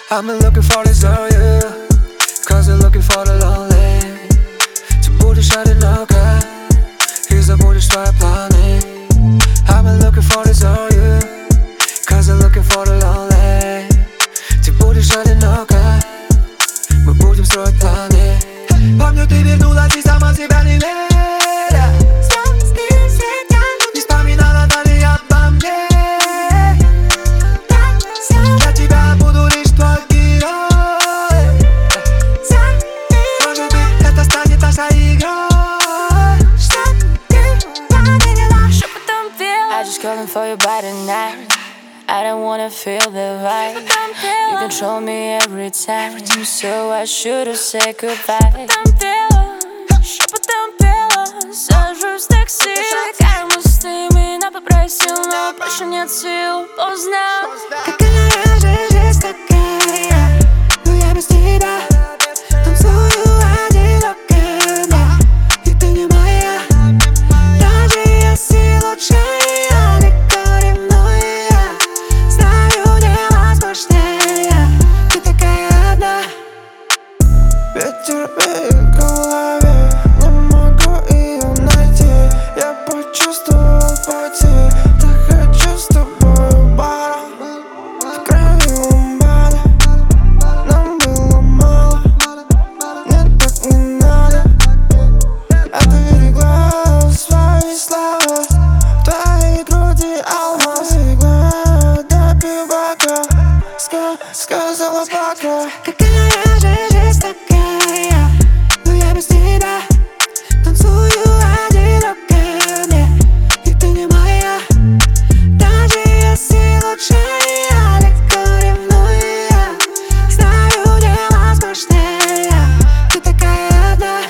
I'm looking for this girl, you Cause I'm looking for the lonely Ты будешь одинока И забудешь твои планы I'm looking for this girl, you Cause I'm looking for the lonely Ты будешь одинока Мы будем строить планы Помню, ты вернулась и сама себя не веря Не вспоминала далее обо мне Для тебя буду лишь твой герой Может быть, это станет нашей игрой Чтоб ты поняла, шепотом пела I just calling for your body tonight. I don't wanna feel the vibe. You control me every time, so I should've said goodbye. Шепотом пела, сажусь в такси. Какая мысль ты меня попросил, но больше нет сил, поздно. Какая же жизнь такая, но я без тебя танцую одиноко, да, и ты не моя. Даже если лучшая, далеко ревную, знаю невозможное, ты такая одна. Ветер веет в голове, не могу ее найти. Я почувствовал потерю, так хочу с тобой в бар. В крови умбала, нам было мало. Нет, так не надо. А ты берегла свои слова, в твоей груди алмаз. Берегла, допей бокал, сказала пока. Какая же жизнь такая, но я без тебя танцую одиноко, да, и ты не моя. Даже если лучшая, далеко ревную, знаю невозможное, ты такая одна.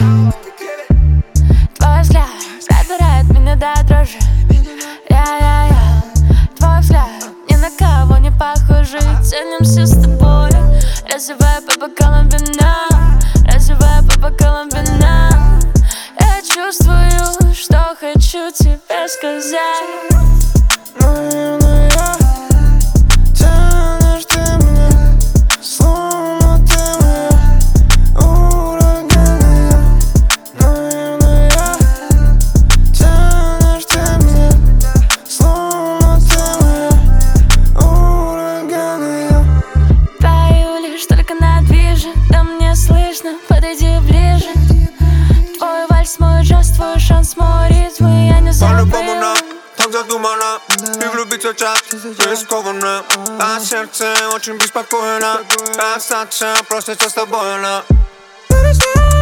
Твой взгляд пробирает меня до дрожи. Я. Твой взгляд ни на кого не похожий. Тянемся с тобой, разливая по бокалам вина, разливая по бокалам вина. Я чувствую, что хочу тебе сказать. Наивная, тянешь ты меня, словно ты моя, ураганная. Наивная, тянешь ты меня, словно ты моя, ураганная. Пою лишь только на движе, да мне слышно, подойди ближе. Твой вальс, мой джаз, твой шанс, мой ритм, и я не По-любому забыл. нам так задумано И влюбиться час рискованно А сердце очень беспокойно Остаться просто с тобой, она Подожди.